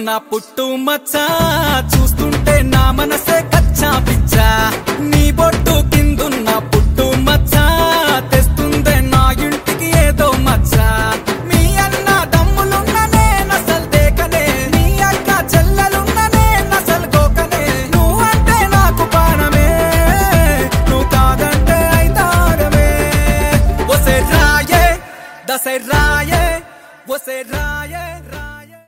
నా పుట్టు మచ్చ చూస్తుంటే నా మనసే కచ్చా పిచ్చా నీ బొట్టు కిందున్న పుట్టు మచ్చ తెస్తుందే నా ఇంటికి ఏదో మచ్చ మీ అన్న దమ్ములున్న నేనసలు దేకనే నీ అక్క చెల్లెలున్న నేనసలు గోకనే నువ్వంటే నాకు ప్రాణమే నువ్వు కాదంటే అయితారమే ఒసే రాయే దసే రాయే ఒసే రాయే